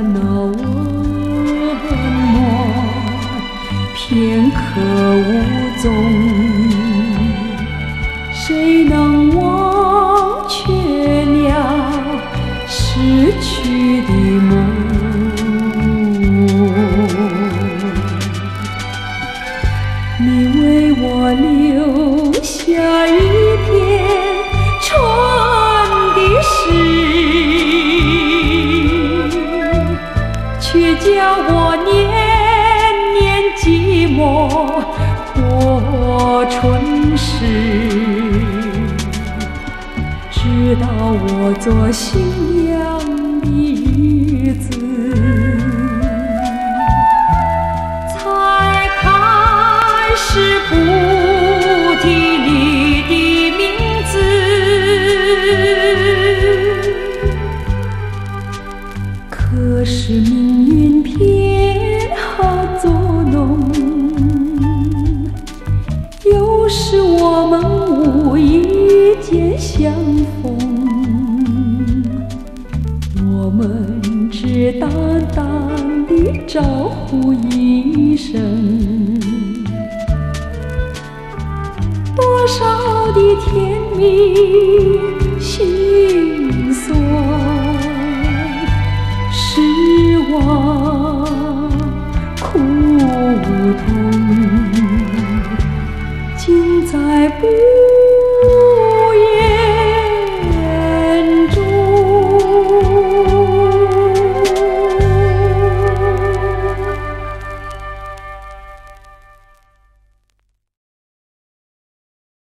那温暖，片刻无踪，谁能忘却了逝去的梦？你为我留下一片春的诗，却叫我年年寂寞过春时，直到我做新娘的日子，才开始不提你的名字。可是命运偏好作弄，有时我们无意间相逢，我们只淡淡地招呼一声，多少的甜蜜心酸失望苦痛，尽在不